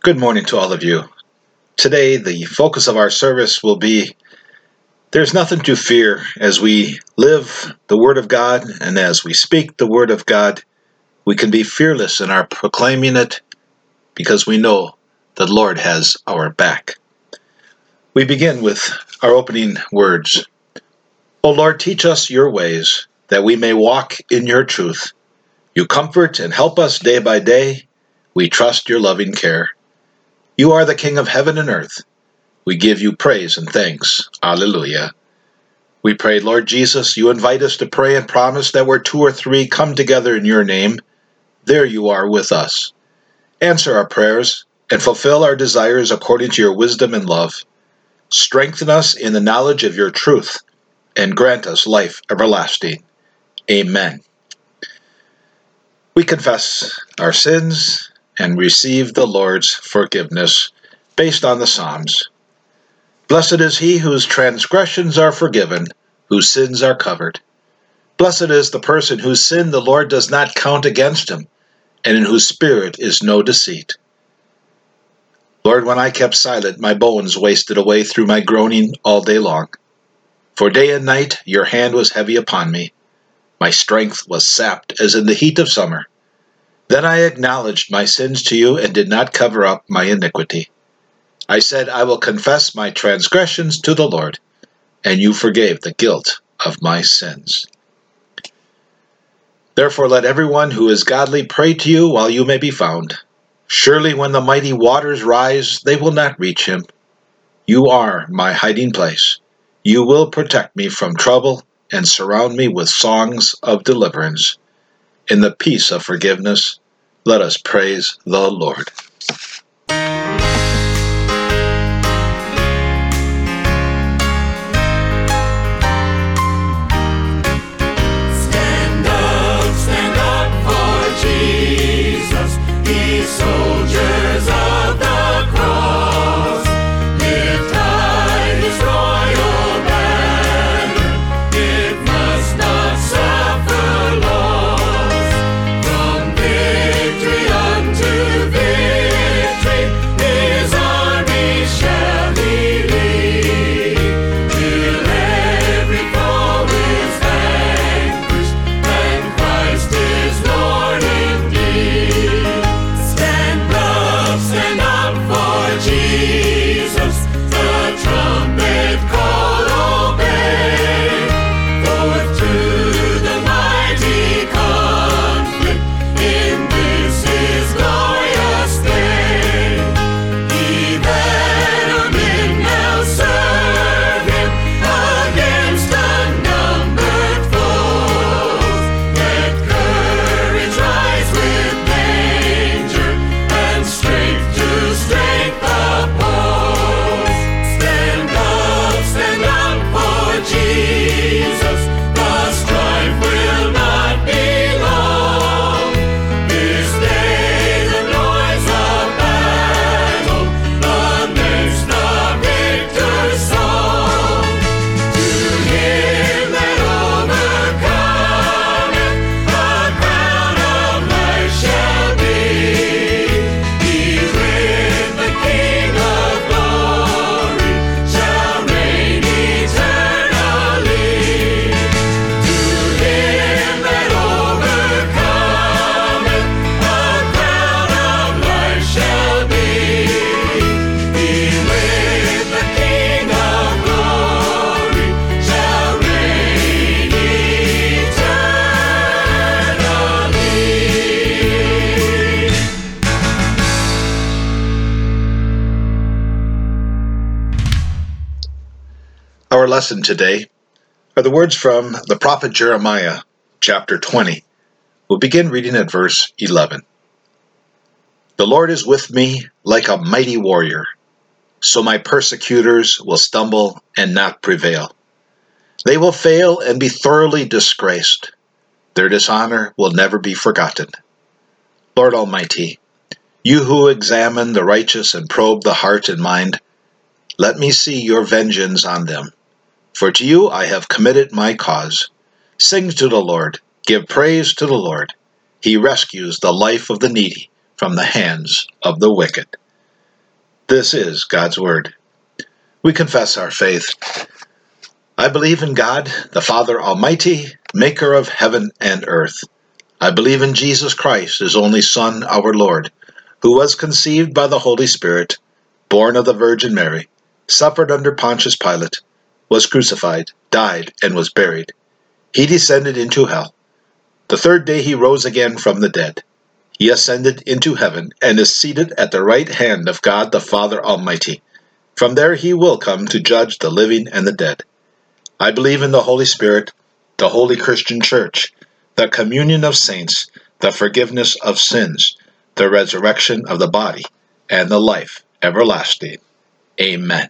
Good morning to all of you. Today, the focus of our service will be there's nothing to fear as we live the Word of God and as we speak the Word of God. We can be fearless in our proclaiming it because we know the Lord has our back. We begin with our opening words. O Lord, teach us your ways, that we may walk in your truth. You comfort and help us day by day. We trust your loving care. You are the King of heaven and earth. We give you praise and thanks. Alleluia. We pray, Lord Jesus, you invite us to pray and promise that where two or three come together in your name, there you are with us. Answer our prayers and fulfill our desires according to your wisdom and love. Strengthen us in the knowledge of your truth and grant us life everlasting. Amen. We confess our sins and receive the Lord's forgiveness based on the Psalms. Blessed is he whose transgressions are forgiven, whose sins are covered. Blessed is the person whose sin the Lord does not count against him, and in whose spirit is no deceit. Lord, when I kept silent, my bones wasted away through my groaning all day long. For day and night your hand was heavy upon me. My strength was sapped as in the heat of summer. Then I acknowledged my sins to you and did not cover up my iniquity. I said, I will confess my transgressions to the Lord, and you forgave the guilt of my sins. Therefore let everyone who is godly pray to you while you may be found. Surely when the mighty waters rise, they will not reach him. You are my hiding place. You will protect me from trouble and surround me with songs of deliverance. In the peace of forgiveness, let us praise the Lord. Stand up for Jesus, ye soldiers of the cross. Lift high his royal banner, it must not suffer loss. From victory unto victory, his army shall he lead, till every foe is vanquished, and Christ is Lord indeed. Stand up for Jesus, the trumpet call obey. Forth to the mighty conflict, in this his glorious day. Ye that are men now serve him, against unnumbered foes. Let courage rise with danger, and strength to strength oppose. Stand up for Jesus, the strife will not be long. This day the noise of battle, the next the victor's song. To him that overcometh, a crown of life shall be. He with the King of glory shall reign eternally. To him that overcometh, a crown of life shall be. He with the King of glory shall reign eternally. Our lesson today are the words from the prophet Jeremiah, chapter 20. We'll begin reading at verse 11. The Lord is with me like a mighty warrior, so my persecutors will stumble and not prevail. They will fail and be thoroughly disgraced. Their dishonor will never be forgotten. Lord Almighty, you who examine the righteous and probe the heart and mind, let me see your vengeance on them. For to you I have committed my cause. Sing to the Lord, give praise to the Lord. He rescues the life of the needy from the hands of the wicked. This is God's Word. We confess our faith. I believe in God, the Father Almighty, maker of heaven and earth. I believe in Jesus Christ, his only Son, our Lord, who was conceived by the Holy Spirit, born of the Virgin Mary, suffered under Pontius Pilate, was crucified, died, and was buried. He descended into hell. The third day he rose again from the dead. He ascended into heaven and is seated at the right hand of God the Father Almighty. From there he will come to judge the living and the dead. I believe in the Holy Spirit, the holy Christian Church, the communion of saints, the forgiveness of sins, the resurrection of the body, and the life everlasting. Amen.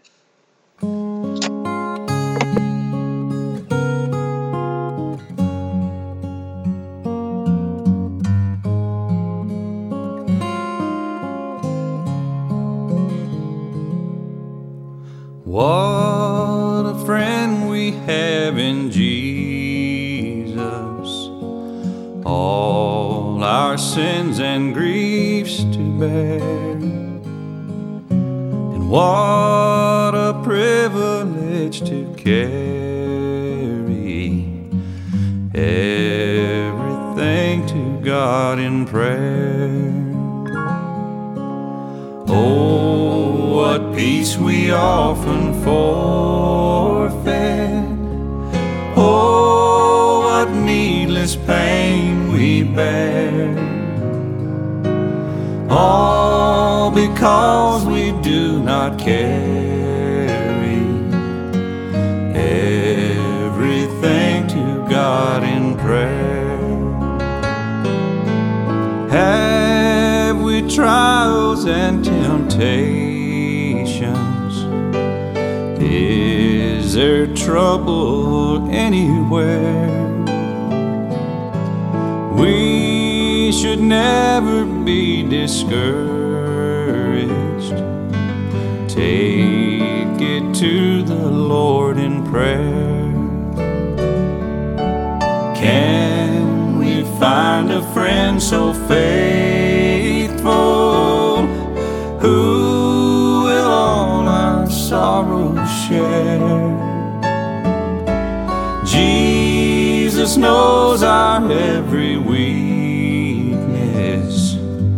What a friend we have in Jesus, all our sins and griefs to bear. And what a privilege to carry everything to God in prayer. Oh, what peace we often forfeit. Oh, what needless pain we bear. All because we do not carry everything to God in prayer. Have we trials and temptations? Is there trouble anywhere? We should never be discouraged. Take it to the Lord in prayer. Can we find a friend so faithful, who will all our sorrows share? Jesus knows our every weakness.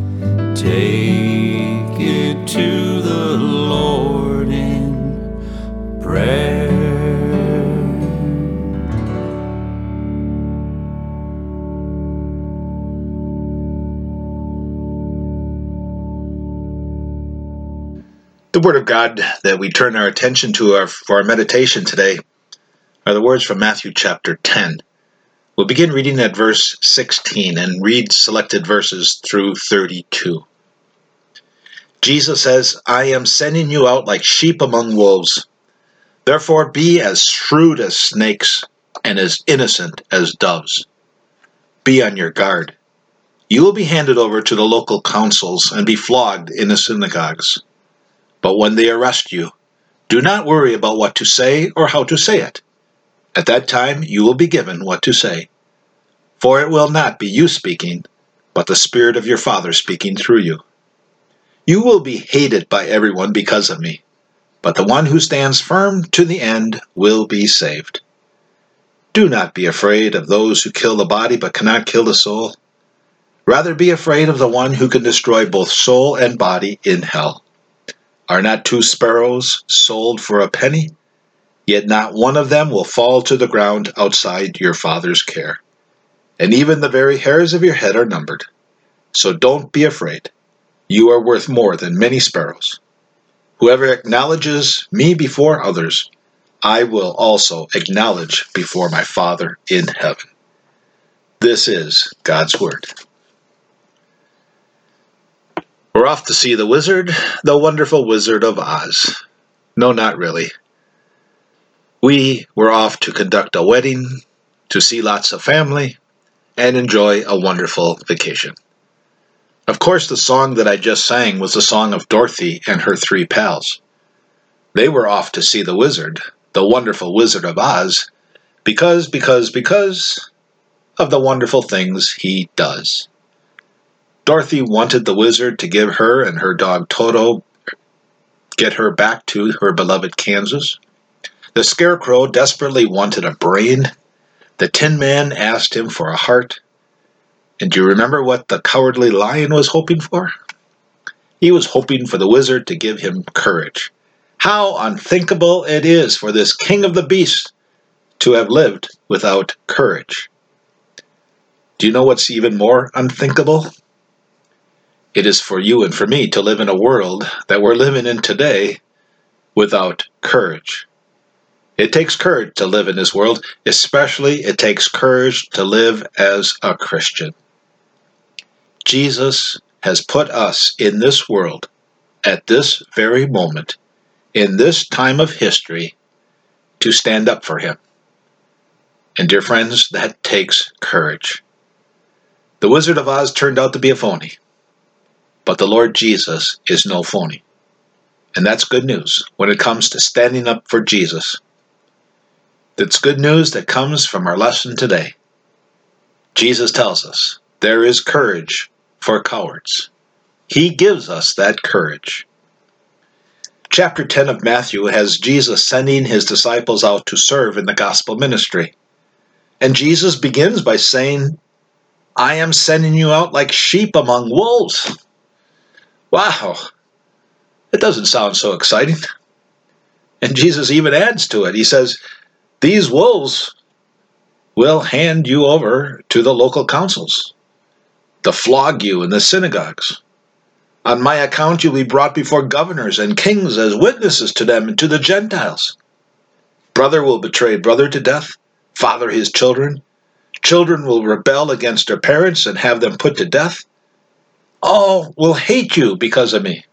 Take it to the Lord in prayer. The Word of God that we turn our attention to for our meditation today are the words from Matthew chapter 10. We'll begin reading at verse 16 and read selected verses through 32. Jesus says, I am sending you out like sheep among wolves. Therefore be as shrewd as snakes and as innocent as doves. Be on your guard. You will be handed over to the local councils and be flogged in the synagogues. But when they arrest you, do not worry about what to say or how to say it. At that time you will be given what to say. For it will not be you speaking, but the Spirit of your Father speaking through you. You will be hated by everyone because of me, but the one who stands firm to the end will be saved. Do not be afraid of those who kill the body but cannot kill the soul. Rather be afraid of the one who can destroy both soul and body in hell. Are not 2 sparrows sold for a penny? Yet not one of them will fall to the ground outside your Father's care. And even the very hairs of your head are numbered. So don't be afraid. You are worth more than many sparrows. Whoever acknowledges me before others, I will also acknowledge before my Father in heaven. This is God's Word. We're off to see the wizard, the wonderful Wizard of Oz. No, not really. We were off to conduct a wedding, to see lots of family, and enjoy a wonderful vacation. Of course, the song that I just sang was the song of Dorothy and her 3 pals. They were off to see the wizard, the wonderful Wizard of Oz, because of the wonderful things he does. Dorothy wanted the wizard to give her and her dog Toto get her back to her beloved Kansas. The Scarecrow desperately wanted a brain. The Tin Man asked him for a heart. And do you remember what the Cowardly Lion was hoping for? He was hoping for the Wizard to give him courage. How unthinkable it is for this king of the beasts to have lived without courage. Do you know what's even more unthinkable? It is for you and for me to live in a world that we're living in today without courage. It takes courage to live in this world, especially it takes courage to live as a Christian. Jesus has put us in this world at this very moment, in this time of history, to stand up for him. And dear friends, that takes courage. The Wizard of Oz turned out to be a phony, but the Lord Jesus is no phony. And that's good news when it comes to standing up for Jesus. That's good news that comes from our lesson today. Jesus tells us there is courage for cowards. He gives us that courage. Chapter 10 of Matthew has Jesus sending his disciples out to serve in the gospel ministry. And Jesus begins by saying, I am sending you out like sheep among wolves. Wow, it doesn't sound so exciting. And Jesus even adds to it. He says, these wolves will hand you over to the local councils. They'll flog you in the synagogues. On my account you'll be brought before governors and kings as witnesses to them and to the Gentiles. Brother will betray brother to death, father his children. Children will rebel against their parents and have them put to death. All will hate you because of me.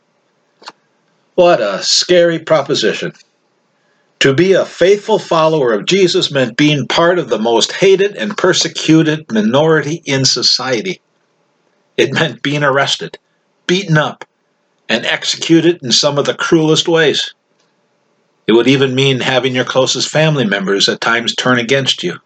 What a scary proposition. To be a faithful follower of Jesus meant being part of the most hated and persecuted minority in society. It meant being arrested, beaten up, and executed in some of the cruelest ways. It would even mean having your closest family members at times turn against you.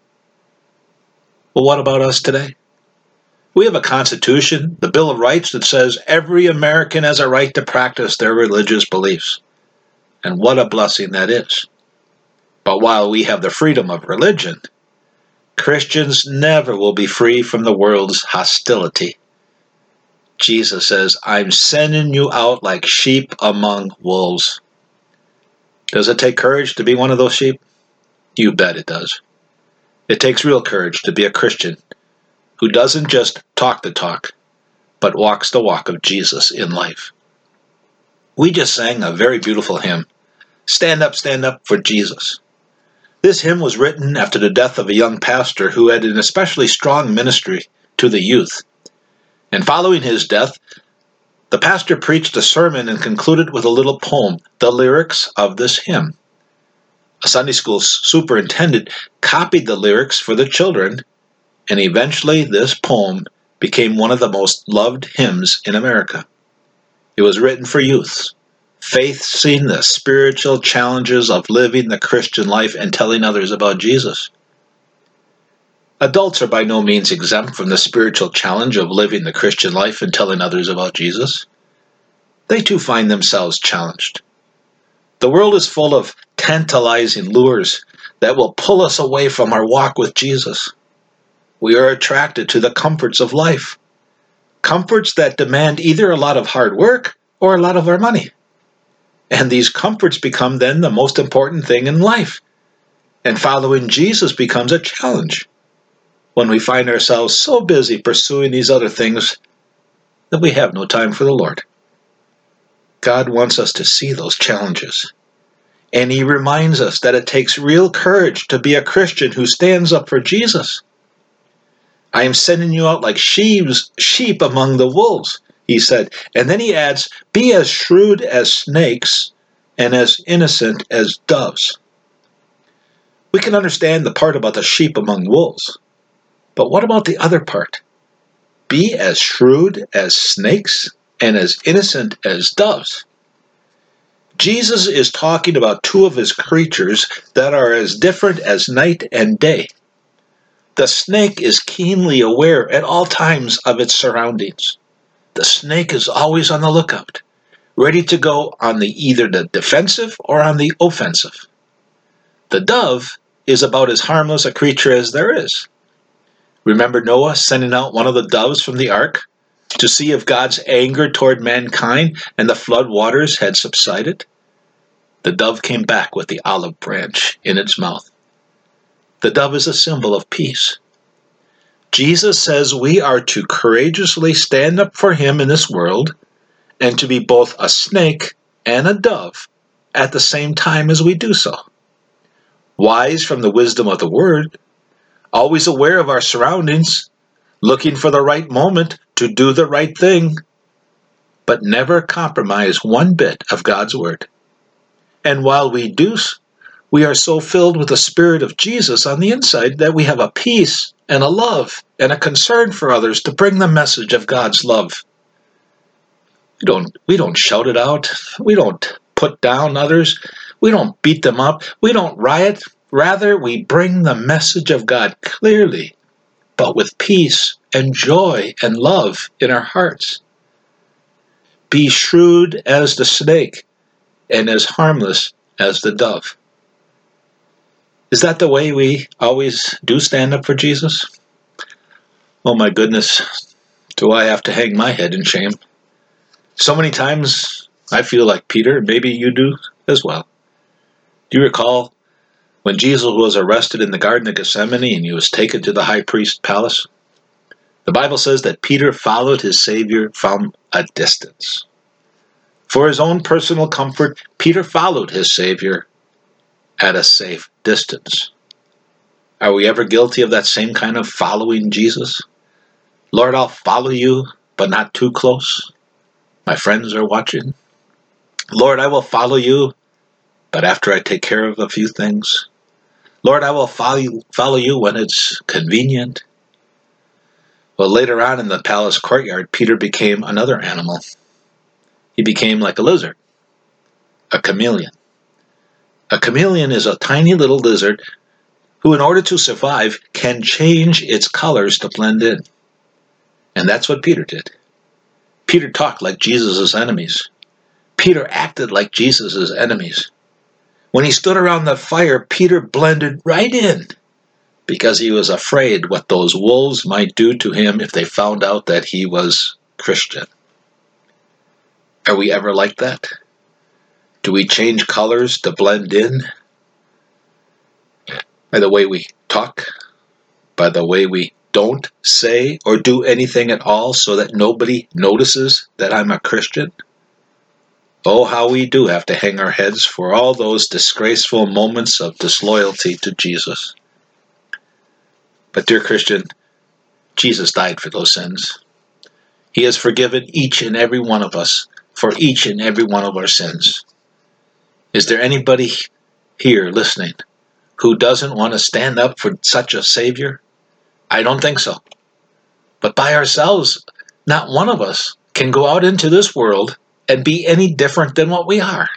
Well, what about us today? We have a Constitution, the Bill of Rights, that says every American has a right to practice their religious beliefs. And what a blessing that is. But while we have the freedom of religion, Christians never will be free from the world's hostility. Jesus says, I'm sending you out like sheep among wolves. Does it take courage to be one of those sheep? You bet it does. It takes real courage to be a Christian who doesn't just talk the talk, but walks the walk of Jesus in life. We just sang a very beautiful hymn, Stand Up for Jesus. This hymn was written after the death of a young pastor who had an especially strong ministry to the youth. And following his death, the pastor preached a sermon and concluded with a little poem, the lyrics of this hymn. A Sunday school superintendent copied the lyrics for the children, and eventually this poem became one of the most loved hymns in America. It was written for youths, facing the spiritual challenges of living the Christian life and telling others about Jesus. Adults are by no means exempt from the spiritual challenge of living the Christian life and telling others about Jesus. They too find themselves challenged. The world is full of tantalizing lures that will pull us away from our walk with Jesus. We are attracted to the comforts of life, comforts that demand either a lot of hard work or a lot of our money. And these comforts become then the most important thing in life. And following Jesus becomes a challenge when we find ourselves so busy pursuing these other things that we have no time for the Lord. God wants us to see those challenges. And he reminds us that it takes real courage to be a Christian who stands up for Jesus. I am sending you out like sheep among the wolves, he said. And then he adds, be as shrewd as snakes and as innocent as doves. We can understand the part about the sheep among wolves. But what about the other part? Be as shrewd as snakes and as innocent as doves. Jesus is talking about two of his creatures that are as different as night and day. The snake is keenly aware at all times of its surroundings. The snake is always on the lookout, ready to go on either the defensive or on the offensive. The dove is about as harmless a creature as there is. Remember Noah sending out one of the doves from the ark to see if God's anger toward mankind and the flood waters had subsided? The dove came back with the olive branch in its mouth. The dove is a symbol of peace. Jesus says we are to courageously stand up for him in this world and to be both a snake and a dove at the same time as we do so. Wise from the wisdom of the word, always aware of our surroundings, looking for the right moment to do the right thing, but never compromise one bit of God's word. And while we do, we are so filled with the Spirit of Jesus on the inside that we have a peace and a love and a concern for others to bring the message of God's love. We don't shout it out. We don't put down others. We don't beat them up. We don't riot. Rather, we bring the message of God clearly, but with peace and joy and love in our hearts. Be shrewd as the snake and as harmless as the dove. Is that the way we always do stand up for Jesus? Oh my goodness, do I have to hang my head in shame? So many times I feel like Peter, maybe you do as well. Do you recall when Jesus was arrested in the Garden of Gethsemane and he was taken to the high priest's palace? The Bible says that Peter followed his Savior from a distance. For his own personal comfort, Peter followed his Savior at a safe distance. Are we ever guilty of that same kind of following Jesus? Lord, I'll follow you, but not too close. My friends are watching. Lord, I will follow you, but after I take care of a few things. Lord, I will follow you when it's convenient. Well, later on in the palace courtyard, Peter became another animal. He became like a lizard, a chameleon. A chameleon is a tiny little lizard who, in order to survive, can change its colors to blend in. And that's what Peter did. Peter talked like Jesus' enemies. Peter acted like Jesus' enemies. When he stood around the fire, Peter blended right in because he was afraid what those wolves might do to him if they found out that he was Christian. Are we ever like that? Do we change colors to blend in? By the way we talk? By the way we don't say or do anything at all so that nobody notices that I'm a Christian? Oh, how we do have to hang our heads for all those disgraceful moments of disloyalty to Jesus. But dear Christian, Jesus died for those sins. He has forgiven each and every one of us for each and every one of our sins. Is there anybody here listening who doesn't want to stand up for such a Savior? I don't think so. But by ourselves, not one of us can go out into this world and be any different than what we are.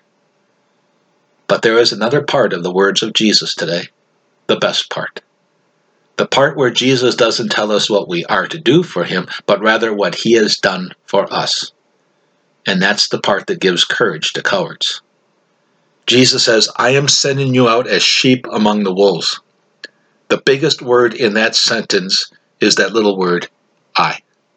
But there is another part of the words of Jesus today, the best part. The part where Jesus doesn't tell us what we are to do for him, but rather what he has done for us. And that's the part that gives courage to cowards. Jesus says, I am sending you out as sheep among the wolves. The biggest word in that sentence is that little word, I.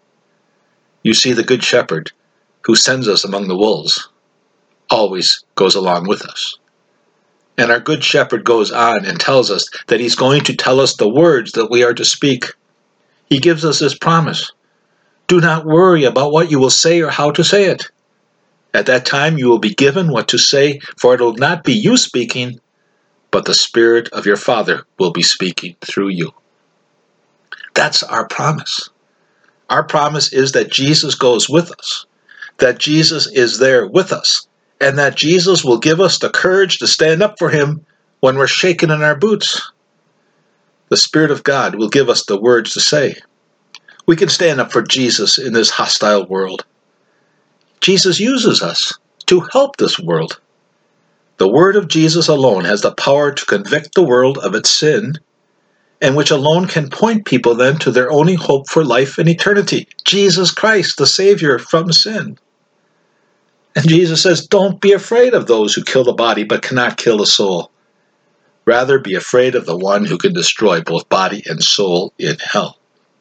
You see, the good shepherd who sends us among the wolves always goes along with us. And our good shepherd goes on and tells us that he's going to tell us the words that we are to speak. He gives us this promise. Do not worry about what you will say or how to say it. At that time you will be given what to say, for it will not be you speaking, but the Spirit of your Father will be speaking through you. That's our promise. Our promise is that Jesus goes with us, that Jesus is there with us, and that Jesus will give us the courage to stand up for him when we're shaken in our boots. The Spirit of God will give us the words to say. We can stand up for Jesus in this hostile world. Jesus uses us to help this world. The word of Jesus alone has the power to convict the world of its sin, and which alone can point people then to their only hope for life and eternity, Jesus Christ, the Savior from sin. And Jesus says, don't be afraid of those who kill the body but cannot kill the soul. Rather, be afraid of the one who can destroy both body and soul in hell.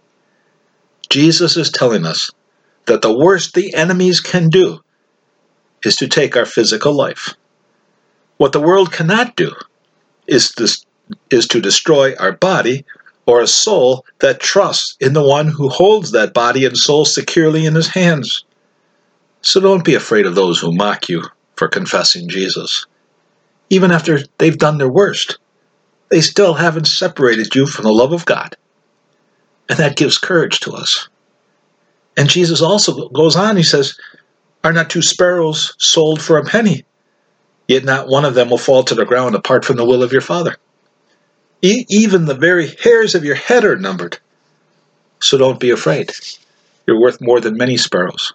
Jesus is telling us that the worst the enemies can do is to take our physical life. What the world cannot do is to destroy our body or a soul that trusts in the one who holds that body and soul securely in his hands. So don't be afraid of those who mock you for confessing Jesus. Even after they've done their worst, they still haven't separated you from the love of God. And that gives courage to us. And Jesus also goes on, he says, are not 2 sparrows sold for a penny? Yet not one of them will fall to the ground apart from the will of your Father. Even the very hairs of your head are numbered. So don't be afraid. You're worth more than many sparrows.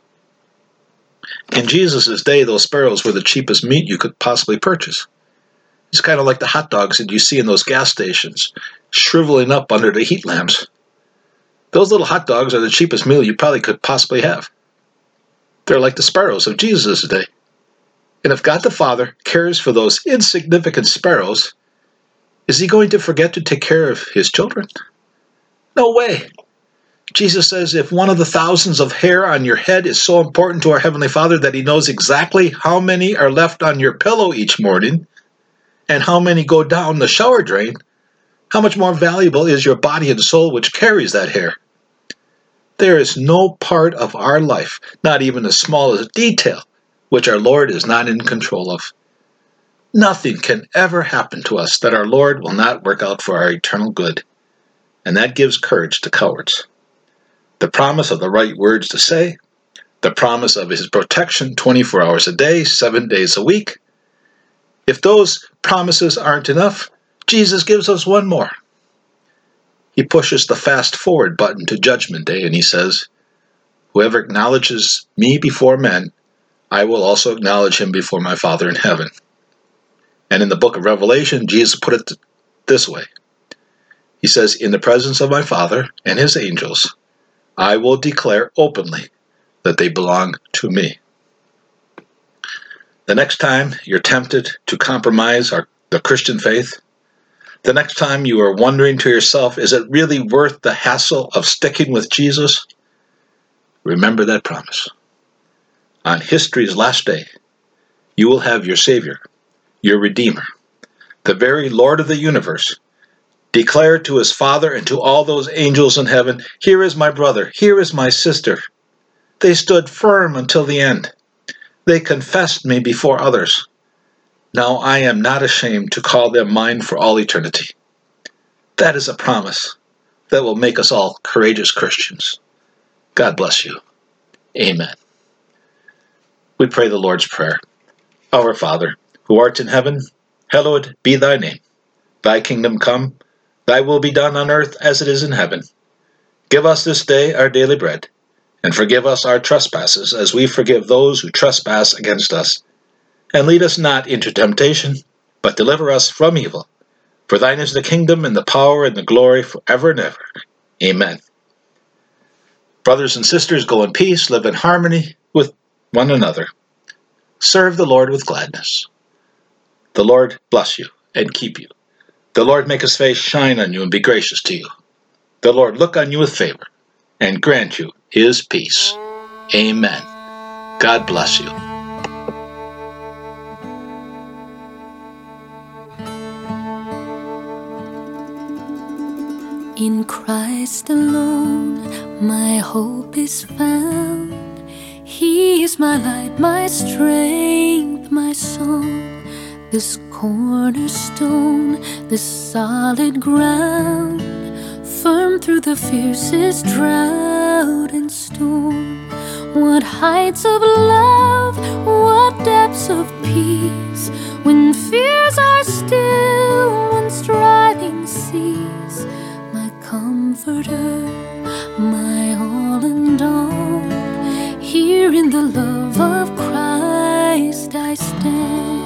In Jesus' day, those sparrows were the cheapest meat you could possibly purchase. It's kind of like the hot dogs that you see in those gas stations, shriveling up under the heat lamps. Those little hot dogs are the cheapest meal you probably could possibly have. They're like the sparrows of Jesus' day. And if God the Father cares for those insignificant sparrows, is he going to forget to take care of his children? No way. Jesus says if one of the thousands of hair on your head is so important to our Heavenly Father that he knows exactly how many are left on your pillow each morning and how many go down the shower drain, how much more valuable is your body and soul which carries that hair? There is no part of our life, not even the smallest detail, which our Lord is not in control of. Nothing can ever happen to us that our Lord will not work out for our eternal good, and that gives courage to cowards. The promise of the right words to say, the promise of his protection 24 hours a day, 7 days a week. If those promises aren't enough, Jesus gives us one more. He pushes the fast forward button to Judgment Day and he says, whoever acknowledges me before men, I will also acknowledge him before my Father in heaven. And in the book of Revelation, Jesus put it this way. He says, in the presence of my Father and his angels, I will declare openly that they belong to me. The next time you're tempted to compromise the Christian faith, the next time you are wondering to yourself, is it really worth the hassle of sticking with Jesus? Remember that promise. On history's last day, you will have your Savior, your Redeemer, the very Lord of the universe, declare to his Father and to all those angels in heaven, here is my brother, here is my sister. They stood firm until the end. They confessed me before others. Now I am not ashamed to call them mine for all eternity. That is a promise that will make us all courageous Christians. God bless you. Amen. We pray the Lord's Prayer. Our Father, who art in heaven, hallowed be thy name. Thy kingdom come, thy will be done on earth as it is in heaven. Give us this day our daily bread, and forgive us our trespasses as we forgive those who trespass against us. And lead us not into temptation, but deliver us from evil. For thine is the kingdom and the power and the glory forever and ever. Amen. Brothers and sisters, go in peace, live in harmony with one another. Serve the Lord with gladness. The Lord bless you and keep you. The Lord make his face shine on you and be gracious to you. The Lord look on you with favor and grant you his peace. Amen. God bless you. In Christ alone, my hope is found. He is my light, my strength, my song. This cornerstone, this solid ground, firm through the fiercest drought and storm. What heights of love, what depths of peace, when fears are still, when striving cease. My comforter, my all and all, here in the love of Christ I stand.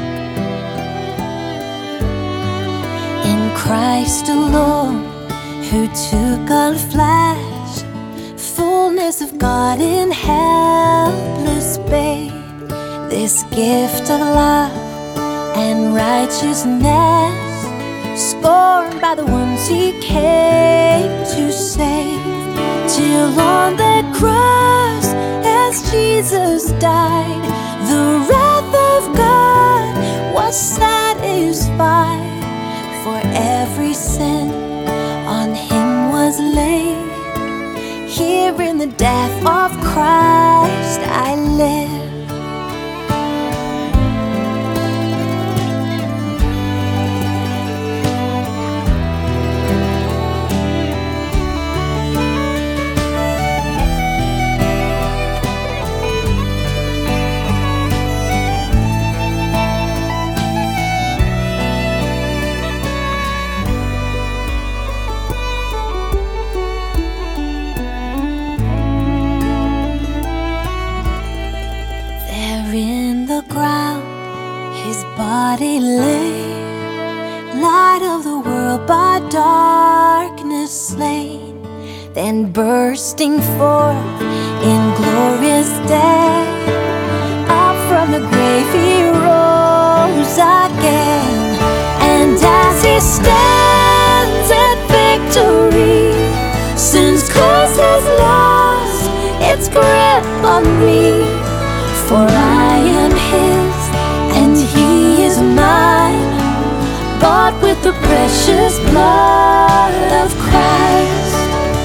In Christ alone, who took on flesh, fullness of God in helpless babe. This gift of love and righteousness, scorned by the ones he came to save. Till on that cross, as Jesus died, the wrath of God was satisfied. For every sin on him was laid. Here in the death of Christ I live. In the ground his body lay, light of the world by darkness slain. Then bursting forth in glorious day, up from the grave he rose again. And as he stands at victory, sin's curse has lost its grip on me. For I am his, and he is mine, bought with the precious blood of Christ.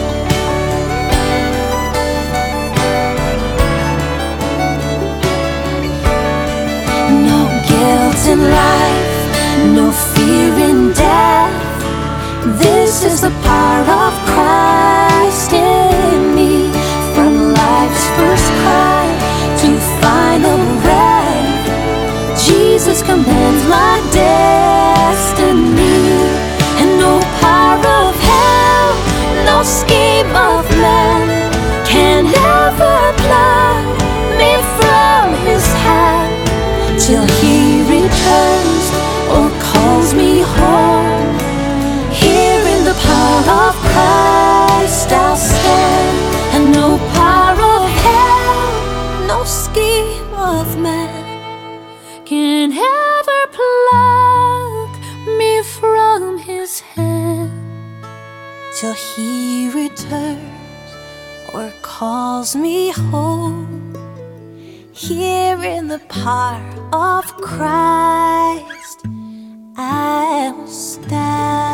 No guilt in life, no fear in death. This is the power of Christ in me. From life's first cry to final breath, Jesus commands my destiny. And no power of hell, no scheme of man can ever pluck me from his hand. Till he returns or calls me home, here in the power of Christ I'll stand. And no power of hell, no scheme of man can ever pluck me from his hand. Till he returns or calls me home, here in the power of Christ I'll stand.